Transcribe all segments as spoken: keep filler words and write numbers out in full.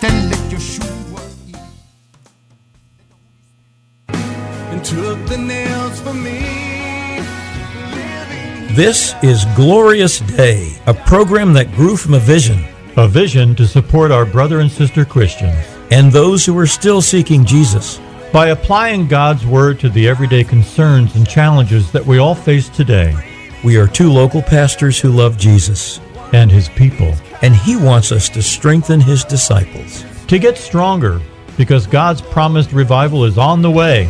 Then let Yeshua eat. And took the nails for me. This is Glorious Day, a program that grew from a vision. A vision to support our brother and sister Christians. And those who are still seeking Jesus. By applying God's Word to the everyday concerns and challenges that we all face today. We are two local pastors who love Jesus. And His people. And He wants us to strengthen His disciples. To get stronger, because God's promised revival is on the way.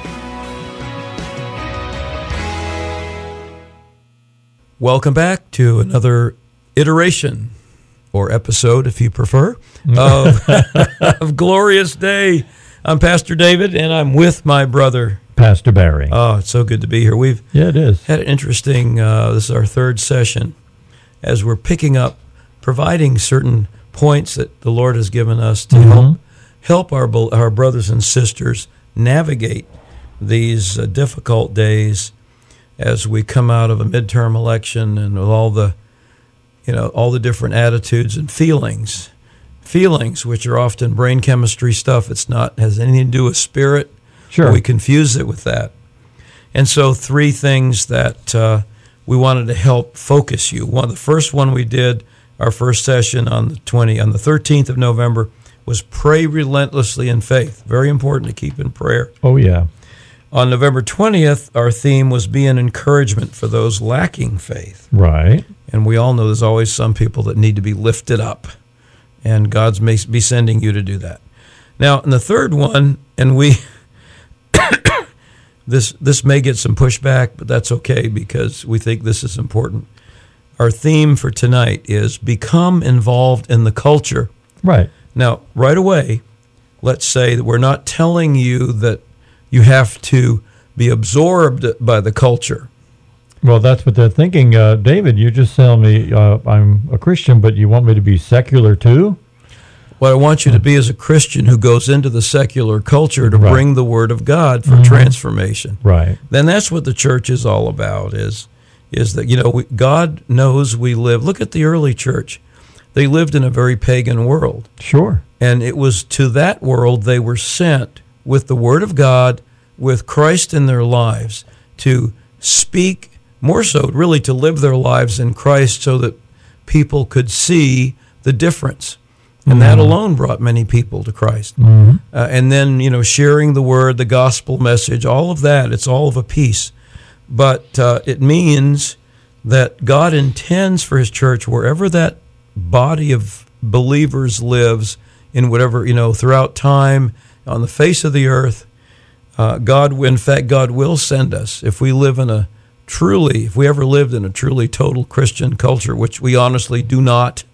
Welcome back to another iteration, or episode if you prefer, of, of Glorious Day. I'm Pastor David, and I'm with my brother, Pastor Barry. Oh, it's so good to be here. We've yeah, it is. had an interesting, uh, this is our third session, as we're picking up, providing certain points that the Lord has given us to mm-hmm. help help our our brothers and sisters navigate these uh, difficult days as we come out of a midterm election and with all the, you know, all the different attitudes and feelings. Feelings, which are often brain chemistry stuff. It's not has anything to do with spirit. Sure. We confuse it with that. And so three things that uh, we wanted to help focus you. One, the first one we did, our first session on the twentieth, on the thirteenth of November, was pray relentlessly in faith. Very important to keep in prayer. Oh, yeah. On November twentieth, our theme was be an encouragement for those lacking faith. Right. And we all know there's always some people that need to be lifted up. And God's may be sending you to do that. Now, in the third one, and we, this this may get some pushback, but that's okay because we think this is important. Our theme for tonight is become involved in the culture. Right. Now, right away, let's say that we're not telling you that you have to be absorbed by the culture. Well, that's what they're thinking. Uh, David, you just tell me uh, I'm a Christian, but you want me to be secular too? What I want you to be is a Christian who goes into the secular culture to right. bring the Word of God for mm-hmm. transformation. Right. Then that's what the church is all about, is, is that, you know, we, God knows we live. Look at the early church. They lived in a very pagan world. Sure. And it was to that world they were sent with the Word of God, with Christ in their lives, to speak more so, really, to live their lives in Christ so that people could see the difference. And mm-hmm. that alone brought many people to Christ. Mm-hmm. Uh, and then, you know, sharing the word, the gospel message, all of that, it's all of a piece. But uh, it means that God intends for His church, wherever that body of believers lives, in whatever, you know, throughout time, on the face of the earth, uh, God, in fact, God will send us if we live in a Truly, if we ever lived in a truly total Christian culture, which we honestly do not,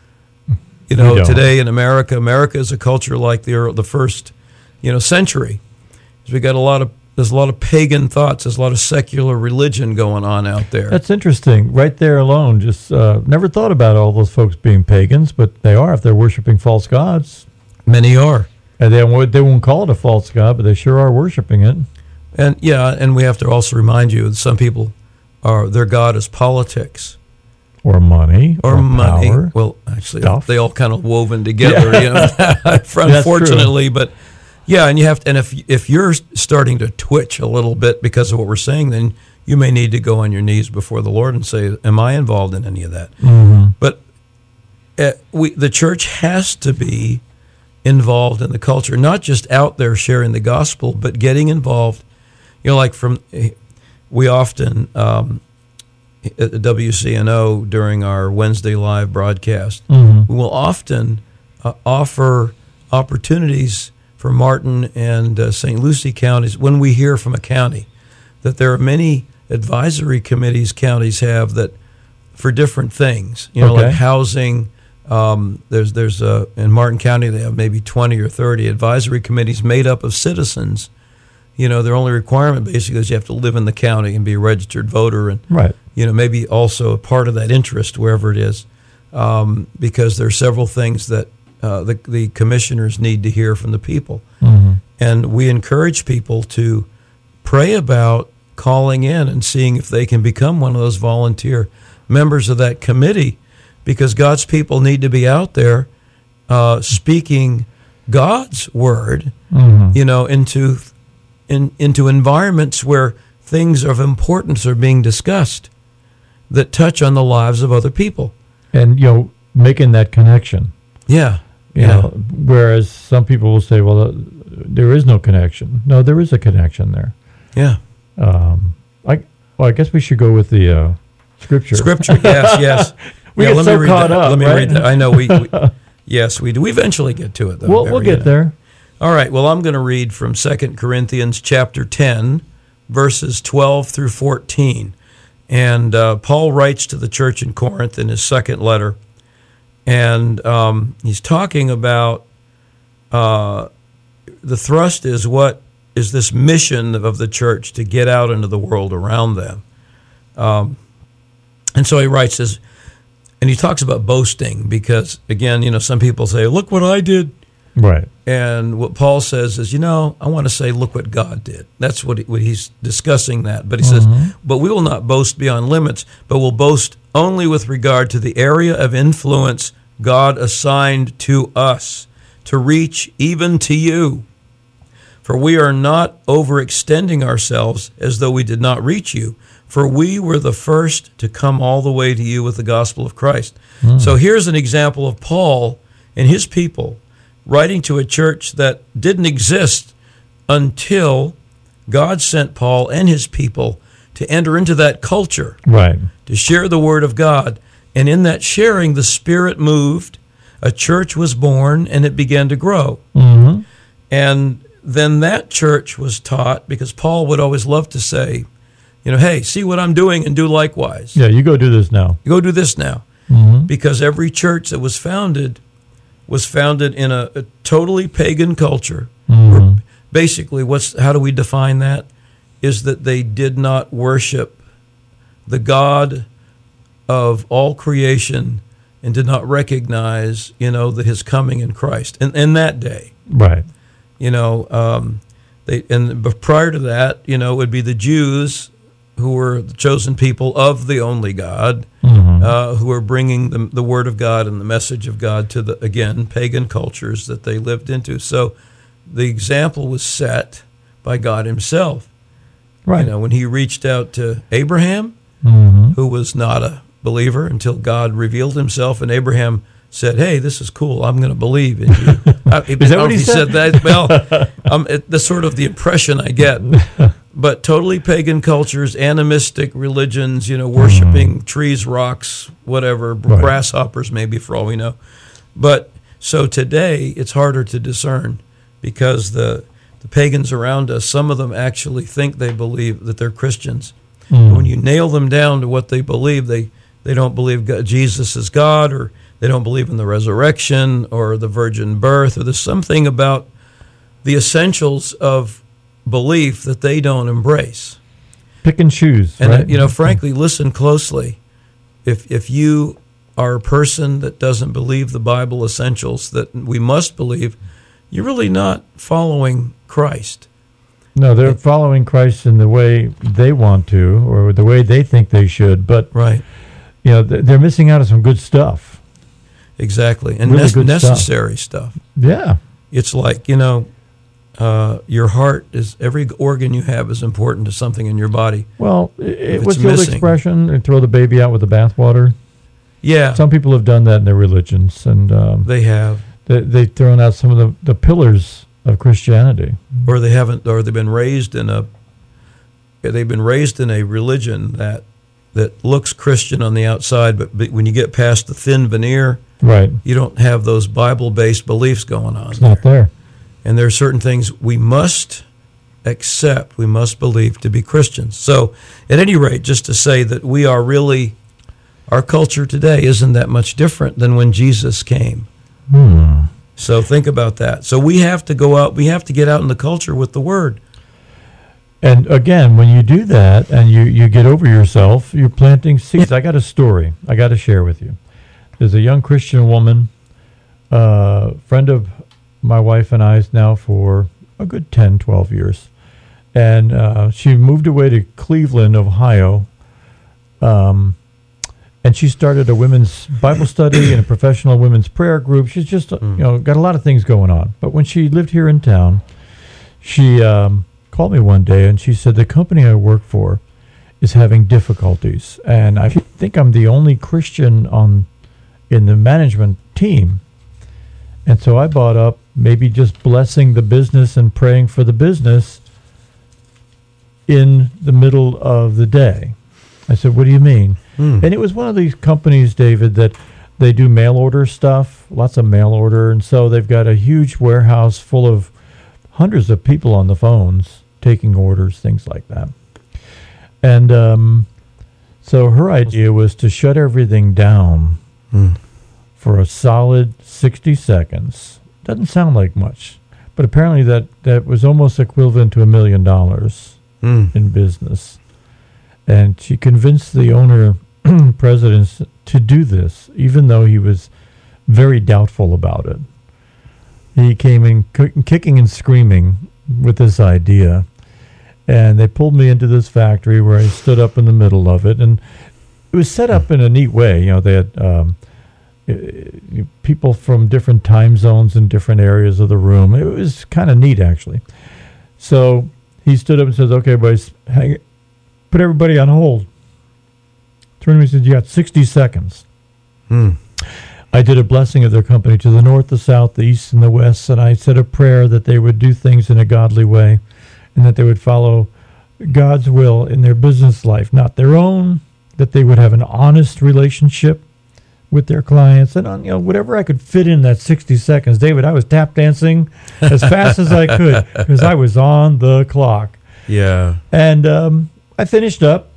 you know, today in America, America is a culture like the the first, you know, century. We got a lot of there's a lot of pagan thoughts, there's a lot of secular religion going on out there. That's interesting. Right there alone, just uh, never thought about all those folks being pagans, but they are if they're worshiping false gods. Many are, and they won't, they won't call it a false god, but they sure are worshiping it. And yeah, and we have to also remind you that some people are their god is politics, or money, or, or money. Power, well, actually, stuff. They all kind of woven together, yeah. you know. Unfortunately, but yeah, and you have to. And if if you're starting to twitch a little bit because of what we're saying, then you may need to go on your knees before the Lord and say, "Am I involved in any of that?" Mm-hmm. But uh, we, the church, has to be involved in the culture, not just out there sharing the gospel, but getting involved. You know, like from, we often, um, at W C N O during our Wednesday live broadcast, mm-hmm. we will often uh, offer opportunities for Martin and uh, Saint Lucie counties when we hear from a county that there are many advisory committees counties have that for different things, you know, okay. like housing. Um, there's, there's a, in Martin County, they have maybe twenty or thirty advisory committees made up of citizens. You know, their only requirement basically is you have to live in the county and be a registered voter, and right. you know, maybe also a part of that interest wherever it is, um, because there are several things that uh, the the commissioners need to hear from the people, mm-hmm. and we encourage people to pray about calling in and seeing if they can become one of those volunteer members of that committee, because God's people need to be out there uh, speaking God's word, Mm-hmm. you know, into in, into environments where things of importance are being discussed that touch on the lives of other people. And, you know, making that connection. Yeah. You yeah. know, whereas some people will say, well, uh, there is no connection. No, there is a connection there. Yeah. Um, I, well, I guess we should go with the uh, scripture. Scripture, yes, yes. We yeah, get let so me read caught that. up, Let me right? read that. I know we, we yes, we do. We eventually get to it, though. We'll, Barry, we'll get yeah. there. All right, well, I'm going to read from Second Corinthians chapter ten, verses twelve through fourteen. And uh, Paul writes to the church in Corinth in his second letter, and um, he's talking about uh, the thrust is what is this mission of the church to get out into the world around them. Um, and so he writes this, and he talks about boasting because, again, you know, some people say, look what I did. Right. And what Paul says is, you know, I want to say, look what God did. That's what, he, what he's discussing that. But he says, but we will not boast beyond limits, but will boast only with regard to the area of influence God assigned to us to reach even to you. For we are not overextending ourselves as though we did not reach you, for we were the first to come all the way to you with the gospel of Christ. Mm. So here's an example of Paul and his people writing to a church that didn't exist until God sent Paul and his people to enter into that culture, right, to share the word of God. And in that sharing, the Spirit moved, a church was born, and it began to grow. Mm-hmm. And then that church was taught, because Paul would always love to say, you know, hey, see what I'm doing and do likewise. Yeah, you go do this now. You go do this now. Mm-hmm. Because every church that was founded was founded in a, a totally pagan culture. Mm-hmm. Where basically, what's how do we define that? Is that they did not worship the God of all creation and did not recognize, you know, that his coming in Christ in, in that day. Right. You know, um, they and but prior to that, you know, it would be the Jews who were the chosen people of the only God, mm-hmm. uh, who were bringing the, the word of God and the message of God to the, again, pagan cultures that they lived into. So the example was set by God himself. Right. You know, when he reached out to Abraham, mm-hmm. who was not a believer until God revealed himself, and Abraham said, hey, this is cool. I'm going to believe in you. I, is that what he, he said? said? that? Well, um, it, that's sort of the impression I get. But totally pagan cultures, animistic religions, you know, worshiping mm. trees, rocks, whatever, right. grasshoppers maybe for all we know. But so today it's harder to discern because the the pagans around us, some of them actually think they believe that they're Christians. Mm. But when you nail them down to what they believe, they, they don't believe God, Jesus is God, or they don't believe in the resurrection or the virgin birth, or there's something about the essentials of belief that they don't embrace. Pick and choose. And, right? uh, you know, frankly, listen closely. If if you are a person that doesn't believe the Bible essentials that we must believe, you're really not following Christ. No, they're following Christ in the way they want to, or the way they think they should. But right, you know, they're missing out on some good stuff. Exactly, and really ne- necessary stuff. stuff. Yeah, it's like, you know, uh, your heart is every organ you have is important to something in your body. Well, it, what's it's the old missing. expression? And throw the baby out with the bathwater. Yeah, some people have done that in their religions, and um, they have. They, they've thrown out some of the, the pillars of Christianity, or they haven't, or they've been raised in a. They've been raised in a religion that that looks Christian on the outside, but, but when you get past the thin veneer, right, you don't have those Bible-based beliefs going on. It's not there. And there are certain things we must accept, we must believe to be Christians. So, at any rate, just to say that we are really, our culture today isn't that much different than when Jesus came. Hmm. So think about that. So we have to go out, we have to get out in the culture with the Word. And again, when you do that and you, you get over yourself, you're planting seeds. I got a story I got to share with you. There's a young Christian woman, uh, friend of my wife and I's now for a good ten, twelve years. And uh, she moved away to Cleveland, Ohio. Um, and she started a women's Bible study and a professional women's prayer group. She's just, uh, you know, got a lot of things going on. But when she lived here in town, she um, called me one day and she said, the company I work for is having difficulties. And I think I'm the only Christian on in the management team. And so I brought up maybe just blessing the business and praying for the business in the middle of the day. I said, what do you mean? Hmm. And it was one of these companies, David, that they do mail order stuff, lots of mail order. And so they've got a huge warehouse full of hundreds of people on the phones taking orders, things like that. And um, so her idea was to shut everything down hmm. for a solid sixty seconds. Doesn't sound like much, but apparently that, that was almost equivalent to a million dollars hmm. in business. And she convinced the owner, president, to do this, even though he was very doubtful about it. He came in c- kicking and screaming with this idea. And they pulled me into this factory where I stood up in the middle of it. And it was set up in a neat way. You know, they had um, people from different time zones in different areas of the room. It was kind of neat, actually. So he stood up and says, okay, boys, hang it. Put everybody on hold. Turned to me and said, you got sixty seconds. Hmm. I did a blessing of their company to the north, the south, the east, and the west, and I said a prayer that they would do things in a godly way and that they would follow God's will in their business life, not their own, that they would have an honest relationship with their clients, and on, you know, whatever I could fit in that sixty seconds. David, I was tap dancing as fast as I could because I was on the clock. Yeah. And um I finished up.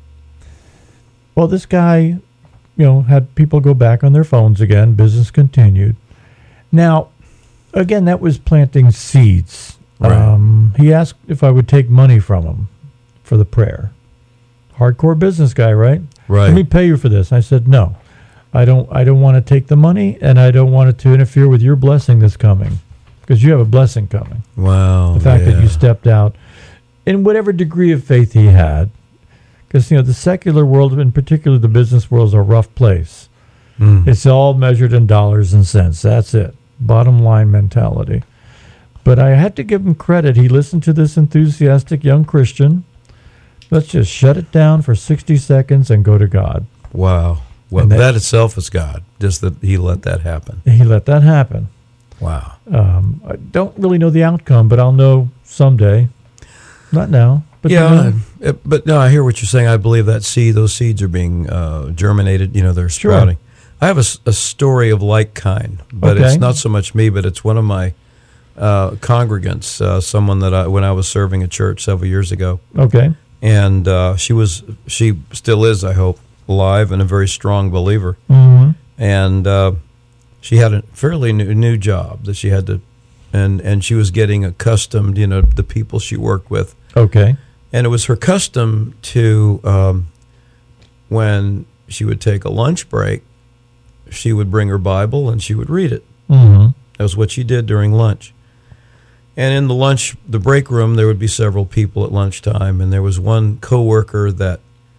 Well, this guy, you know, had people go back on their phones again. Business continued. Now, again, that was planting seeds. Right. Um, he asked if I would take money from him for the prayer. Hardcore business guy, right? Right. Let me pay you for this. I said, no, I don't. I don't want to take the money, and I don't want it to interfere with your blessing that's coming, because you have a blessing coming. Wow. The fact yeah. that you stepped out. In whatever degree of faith he had, because, you know, the secular world, in particular the business world, is a rough place. Mm. It's all measured in dollars and cents. That's it. Bottom line mentality. But I had to give him credit. He listened to this enthusiastic young Christian. Let's just shut it down for sixty seconds and go to God. Wow. Well, that, that itself is God, just that he let that happen. He let that happen. Wow. Um, I don't really know the outcome, but I'll know someday. Not now, but yeah. Uh, but no, I hear what you're saying. I believe that seed, those seeds are being uh, germinated. You know, they're sprouting. Sure. I have a, a story of like kind, but okay. It's not so much me, but it's one of my uh, congregants, uh, someone that I, when I was serving a church several years ago. Okay. And uh, she was, she still is, I hope, alive and a very strong believer. Mm-hmm. And uh, she had a fairly new, new job that she had to. And, and she was getting accustomed, you know, the people she worked with. Okay. And it was her custom to, um, when she would take a lunch break, she would bring her Bible and she would read it. Mm-hmm. That was what she did during lunch. And in the lunch, the break room, there would be several people at lunchtime, and there was one coworker that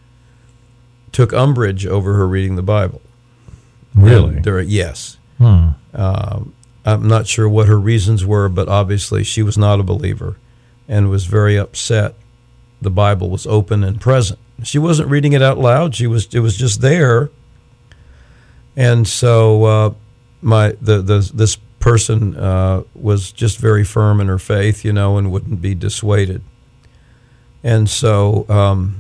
took umbrage over her reading the Bible. Really? During, yes. Hmm. Um, I'm not sure what her reasons were, but obviously she was not a believer and was very upset. The Bible was open and present. She wasn't reading it out loud. She was. It was just there. And so uh, my the, the this person uh, was just very firm in her faith, you know, and wouldn't be dissuaded. And so um,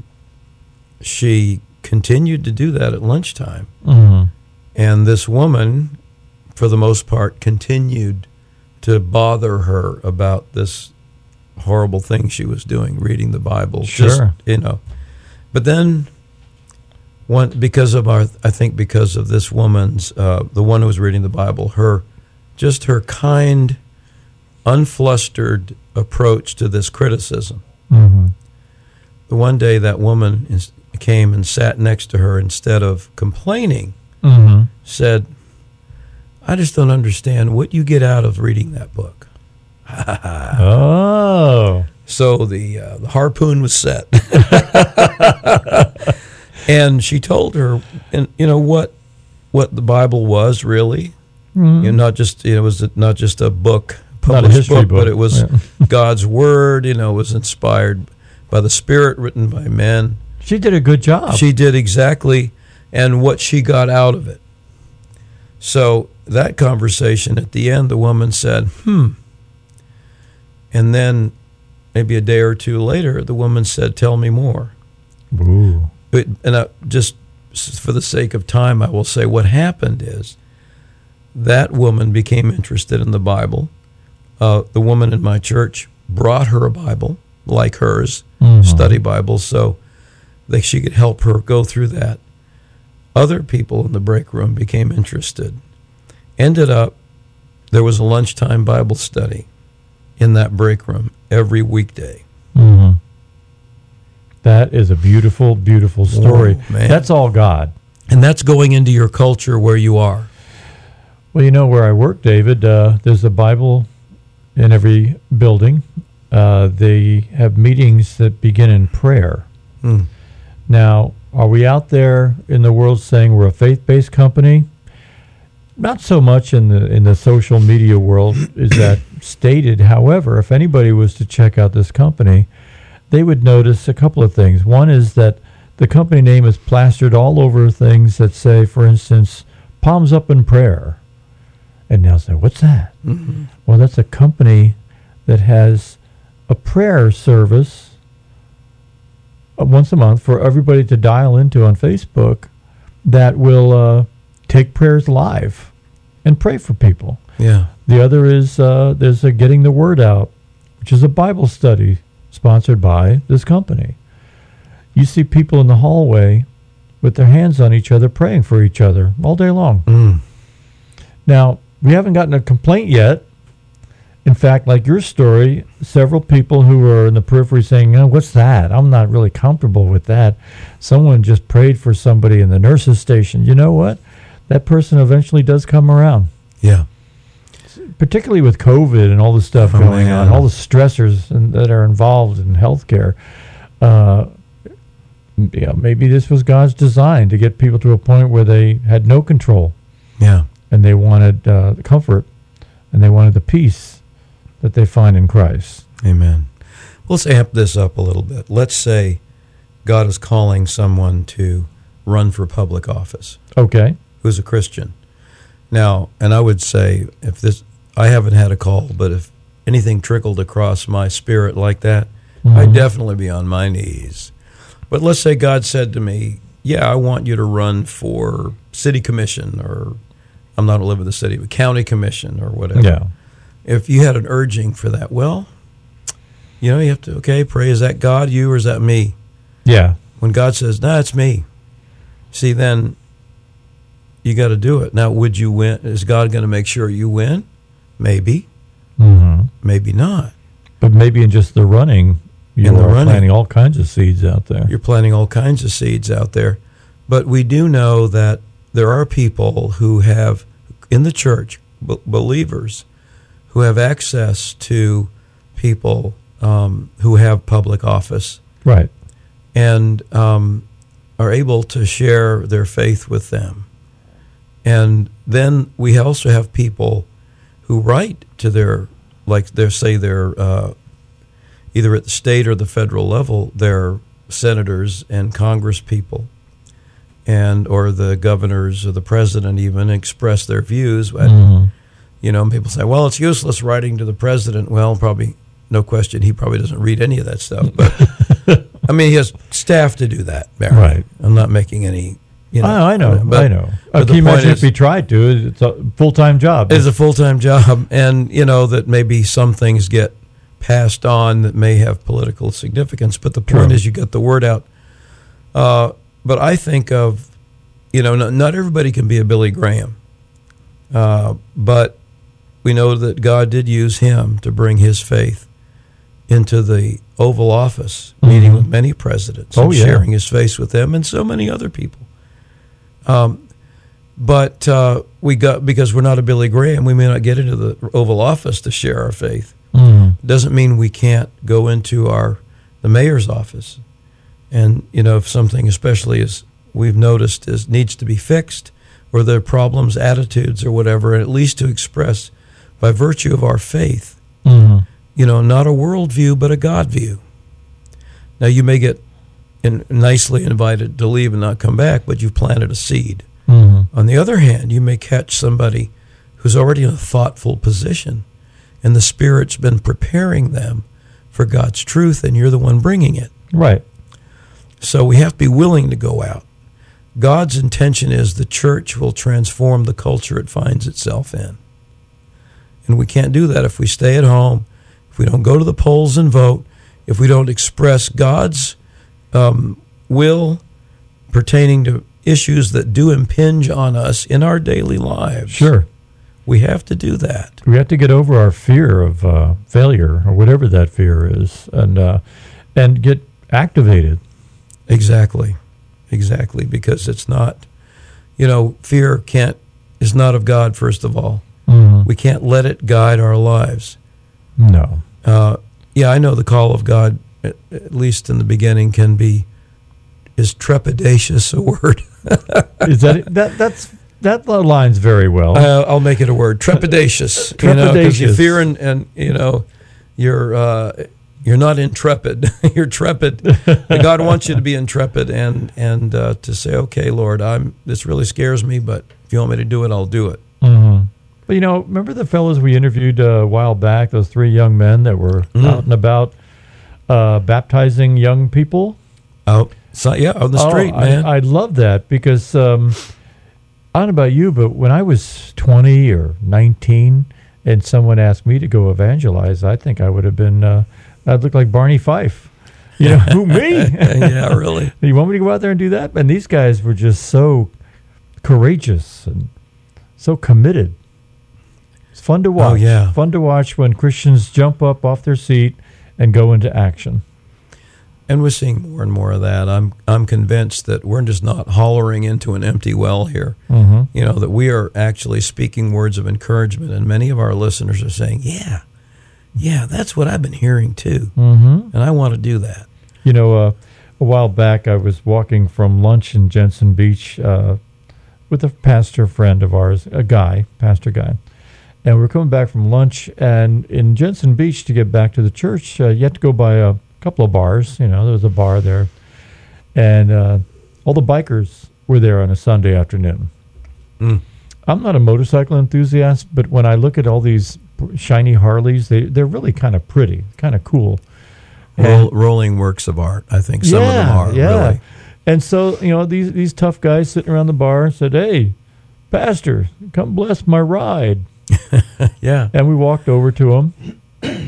she continued to do that at lunchtime. Mm-hmm. And this woman, for the most part, continued to bother her about this horrible thing she was doing, reading the Bible. Sure. Just, you know. But then, one because of our, I think because of this woman's, uh, the one who was reading the Bible, her, just her kind, unflustered approach to this criticism. Mm-hmm. The one day that woman is, came and sat next to her, instead of complaining, mm-hmm. said, I just don't understand what you get out of reading that book. Oh. So the, uh, the harpoon was set. And she told her, and you know what, what the Bible was really, Mhm. you know, not just you know, it was not just a book, Not a published history book, book, but it was yeah. God's word. You know, it was inspired by the Spirit, written by men. She did a good job. She did exactly, and what she got out of it. So that conversation at the end, the woman said, "Hmm," and then maybe a day or two later, the woman said, "Tell me more." Ooh. But, and I, just for the sake of time, I will say what happened is that woman became interested in the Bible. Uh, the woman in my church brought her a Bible like hers, Mhm. study Bible, so that she could help her go through that. Other people in the break room became interested. Ended up, there was a lunchtime Bible study in that break room every weekday. Mhm. That is a beautiful, beautiful story. Oh, man. That's all God. And that's going into your culture where you are. Well, you know where I work, David, uh, there's a Bible in every building. Uh, they have meetings that begin in prayer. Hmm. Now, are we out there in the world saying we're a faith-based company? Not so much in the in the social media world is that stated. However, if anybody was to check out this company, they would notice a couple of things. One is that the company name is plastered all over things that say, for instance, palms up in prayer. And now say, what's that? Mm-hmm. Well, that's a company that has a prayer service uh, once a month for everybody to dial into on Facebook that will uh, take prayers live and pray for people. Yeah. The other is uh, there's a Getting the Word Out, which is a Bible study sponsored by this company. You see people in the hallway with their hands on each other praying for each other all day long. Mm. Now, we haven't gotten a complaint yet. In fact, like your story, several people who are in the periphery saying, oh, what's that? I'm not really comfortable with that. Someone just prayed for somebody in the nurse's station. You know what? That person eventually does come around. Yeah. Particularly with COVID and all the stuff Oh, going man. on, all the stressors in, that are involved in healthcare. Uh, yeah, maybe this was God's design to get people to a point where they had no control. Yeah. And they wanted uh, the comfort, and they wanted the peace that they find in Christ. Amen. Let's amp this up a little bit. Let's say God is calling someone to run for public office Okay. who's a Christian. Now, and I would say, if this, I haven't had a call, but if anything trickled across my spirit like that, Mhm. I'd definitely be on my knees. But let's say God said to me, yeah, I want you to run for city commission, or I'm not going to live in the city, but county commission or whatever. Yeah. If you had an urging for that, well, you know, you have to, okay, pray, is that God, you, or is that me? Yeah. When God says, no, it's me. See, then you got to do it. Now, would you win? Is God going to make sure you win? Maybe. hmm Maybe not. But maybe in just the running, you In the are running. planting all kinds of seeds out there. You're planting all kinds of seeds out there. But we do know that there are people who have, in the church, b- believers, who have access to people um, who have public office Right. and um, are able to share their faith with them. And then we also have people who write to their, like they say they're uh, either at the state or the federal level, they're senators and Congress people, and or the governors or the president even express their views. And, Mhm. you know, people say, well, it's useless writing to the president. Well, probably, no question, he probably doesn't read any of that stuff. But, I mean, he has staff to do that, Barry. Right. I'm not making any, you know. I, I know. But, I know. but Uh, the can you point imagine is, if he tried to? It's a full-time job. it's a full-time job, and, you know, that maybe some things get passed on that may have political significance. But the point True. is you get the word out. Uh, but I think of, you know, not, not everybody can be a Billy Graham. Uh, but we know that God did use him to bring his faith into the Oval Office, meeting Mhm. with many presidents Oh, and yeah. sharing his faith with them, and so many other people. Um, but uh, we got, because we're not a Billy Graham, we may not get into the Oval Office to share our faith. Mhm. Doesn't mean we can't go into our the mayor's office, and you know, if something especially is we've noticed is needs to be fixed, or their problems, attitudes, or whatever, and at least to express by virtue of our faith, Mm-hmm. you know, not a world view, but a God view. Now, you may get in, nicely invited to leave and not come back, but you've planted a seed. Mm-hmm. On the other hand, you may catch somebody who's already in a thoughtful position, and the Spirit's been preparing them for God's truth, and you're the one bringing it. Right. So we have to be willing to go out. God's intention is the church will transform the culture it finds itself in. And we can't do that if we stay at home, if we don't go to the polls and vote, if we don't express God's um, will pertaining to issues that do impinge on us in our daily lives. Sure. We have to do that. We have to get over our fear of uh, failure, or whatever that fear is, and uh, and get activated. Exactly. Exactly. Because it's not, you know, fear can't, is not of God, first of all. Mm-hmm. We can't let it guide our lives. No. Uh, yeah, I know the call of God, at, at least in the beginning, can be, is trepidatious a word? Is that that that's that aligns very well? Uh, I'll make it a word. Trepidatious. You know, because you Trepidatious. fear and, and you know, you're uh, you're not intrepid. You're trepid. God wants you to be intrepid and and uh, to say, okay, Lord, I'm this really scares me, but if you want me to do it, I'll do it. Mm-hmm. But you know, remember the fellows we interviewed uh, a while back? Those three young men that were Mm. out and about uh, baptizing young people. Out, so, yeah, on the street, oh, man. I, I love that because um, I don't know about you, but when I was twenty or nineteen, and someone asked me to go evangelize, I think I would have been. Uh, I'd look like Barney Fife. You know, who me? Yeah, really. You want me to go out there and do that? And these guys were just so courageous and so committed. It's fun to watch. Oh, yeah. Fun to watch when Christians jump up off their seat and go into action. And we're seeing more and more of that. I'm I'm convinced that we're just not hollering into an empty well here. Mm-hmm. You know, that we are actually speaking words of encouragement, and many of our listeners are saying, yeah, yeah, that's what I've been hearing too. Mm-hmm. And I want to do that. You know, uh, a while back I was walking from lunch in Jensen Beach uh, with a pastor friend of ours, a guy, pastor guy. And we were coming back from lunch, and in Jensen Beach, to get back to the church, uh, you had to go by a couple of bars. You know, there was a bar there. And uh, all the bikers were there on a Sunday afternoon. Mm. I'm not a motorcycle enthusiast, but when I look at all these shiny Harleys, they, they're really kind of pretty, kind of cool. Roll, rolling works of art, I think some yeah, of them are, yeah. really. And so, you know, these, these tough guys sitting around the bar said, hey, Pastor, come bless my ride. Yeah. And we walked over to them,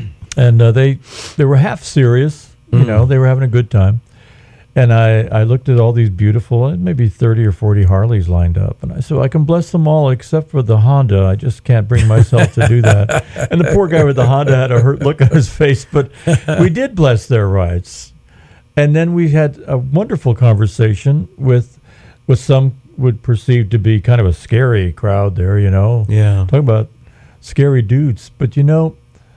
and uh, they they were half serious, you Mm. know, they were having a good time. And I, I looked at all these beautiful, maybe thirty or forty Harleys lined up, and I said, I can bless them all except for the Honda. I just can't bring myself to do that. And the poor guy with the Honda had a hurt look on his face, but we did bless their rides. And then we had a wonderful conversation with with some would perceive to be kind of a scary crowd there, you know. Yeah. Talk about scary dudes. But, you know,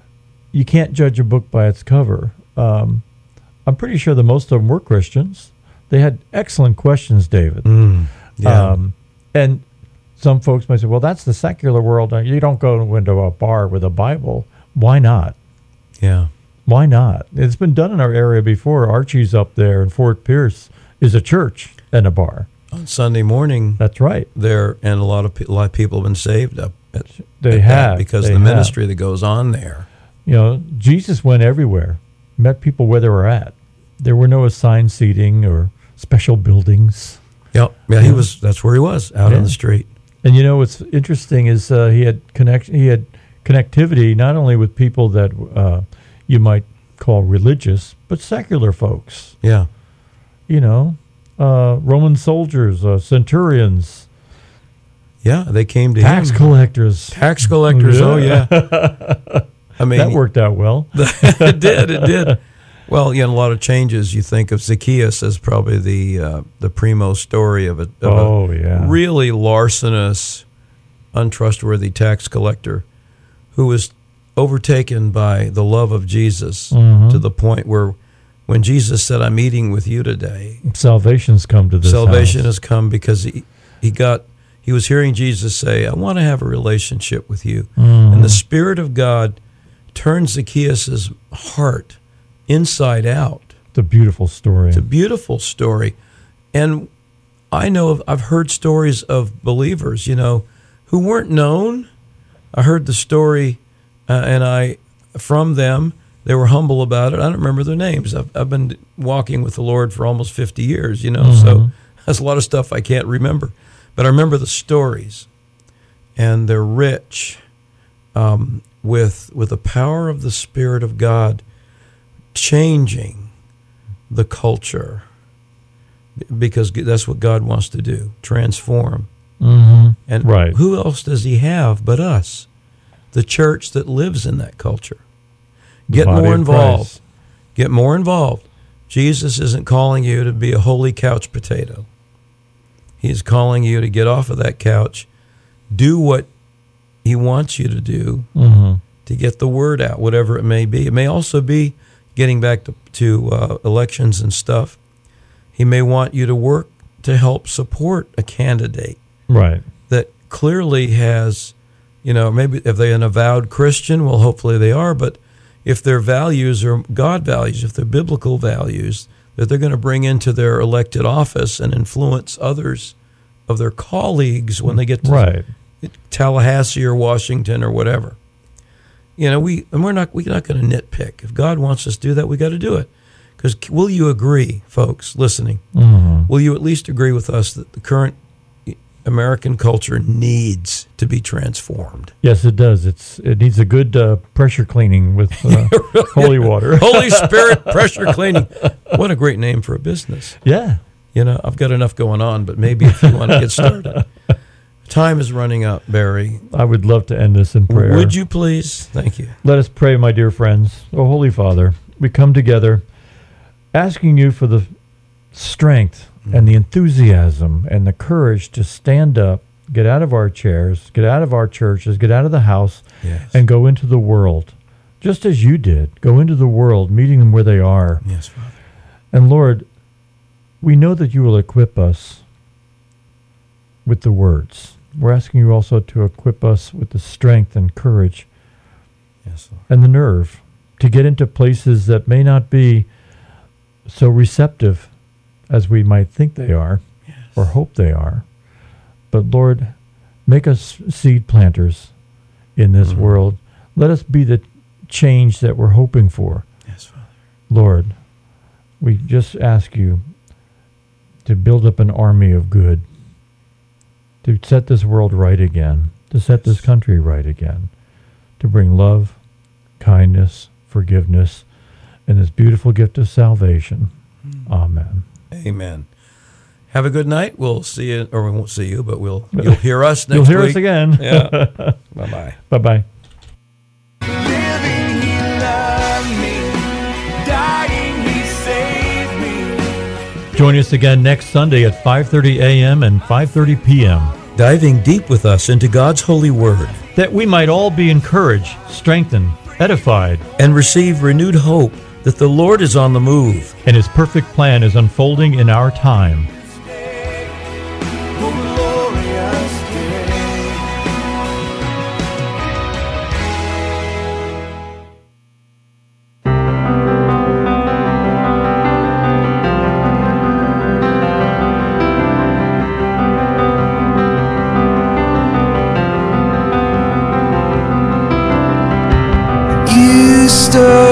you can't judge a book by its cover. Um, I'm pretty sure that most of them were Christians. They had excellent questions, David. Mm. Yeah. Um, and some folks might say, well, that's the secular world. You don't go into a bar with a Bible. Why not? Yeah. Why not? It's been done in our area before. Archie's up there in Fort Pierce is a church and a bar. On Sunday morning, That's right. there, and a lot of pe- a lot of people have been saved up at, They at that have. because they the have. ministry that goes on there. You know, Jesus went everywhere, met people where they were at. There were no assigned seating or special buildings. Yep. Yeah, he Yeah. was. That's where he was, out Yeah. on the street. And you know what's interesting is uh, he had connect he had connectivity not only with people that uh, you might call religious, but secular folks. Yeah. You know, uh, Roman soldiers, uh, centurions, Yeah, they came to tax him. collectors. Tax collectors. Oh yeah. I mean, That worked out well. it did. It did. Well, you know, a lot of changes. You think of Zacchaeus as probably the uh, the primo story of a, of Oh, a yeah. really larcenous, untrustworthy tax collector who was overtaken by the love of Jesus Mhm. to the point where when Jesus said, I'm eating with you today, Salvation's come to this salvation house. has come because he, he got he was hearing Jesus say, I want to have a relationship with you. Mhm. And the Spirit of God turns Zacchaeus' heart inside out. It's a beautiful story. It's a beautiful story. And I know of, I've heard stories of believers, you know, who weren't known. I heard the story, uh, and I, from them, they were humble about it. I don't remember their names. I've, I've been walking with the Lord for almost fifty years, you know, Mhm. so there's a lot of stuff I can't remember. But I remember the stories, and they're rich um, with with the power of the Spirit of God changing the culture, because that's what God wants to do, transform. Mm-hmm. And Right. who else does he have but us, the church that lives in that culture? Get Body more of involved. Christ. Get more involved. Jesus isn't calling you to be a holy couch potato. He's calling you to get off of that couch, do what he wants you to do Mm-hmm. to get the word out, whatever it may be. It may also be getting back to, to uh, elections and stuff. He may want you to work to help support a candidate Right. that clearly has, you know, maybe if they're an avowed Christian, well, hopefully they are, but if their values are God values, if they're biblical values, that they're going to bring into their elected office and influence others of their colleagues when they get to Right. Tallahassee or Washington or whatever. You know, we and we're not we're not going to nitpick. If God wants us to do that, we got to do it. Because will you agree, folks, listening? Mm-hmm. Will you at least agree with us that the current American culture needs to be transformed? Yes, it does. It's it needs a good uh, pressure cleaning with uh, holy water. Holy Spirit pressure cleaning. What a great name for a business. Yeah. You know, I've got enough going on, but maybe if you want to get started. Time is running up, Barry. I would love to end this in prayer. Would you please? Thank you. Let us pray, my dear friends. Oh, Holy Father, we come together asking you for the strength and the enthusiasm and the courage to stand up, get out of our chairs, get out of our churches, get out of the house, Yes. and go into the world, just as you did. Go into the world, meeting them where they are. Yes, Father. And Lord, we know that you will equip us with the words. We're asking you also to equip us with the strength and courage Yes, Lord. and the nerve to get into places that may not be so receptive as we might think they are Yes. or hope they are. But Lord, make us seed planters in this Mhm. world. Let us be the change that we're hoping for. Yes, Father. Lord, we just ask you to build up an army of good, to set this world right again, to set this country right again, to bring love, kindness, forgiveness, and this beautiful gift of salvation. Amen. Amen. Have a good night. We'll see you, or we won't see you, but we'll you'll hear us next You'll hear week. us again. Yeah. Bye-bye. Bye-bye. Living, he loved me. Dying, he saved me. Join us again next Sunday at five thirty a.m. and five thirty p.m. Diving deep with us into God's holy word that we might all be encouraged, strengthened, edified, and receive renewed hope that the Lord is on the move. and his perfect plan is unfolding in our time. Oh, glorious day. You stood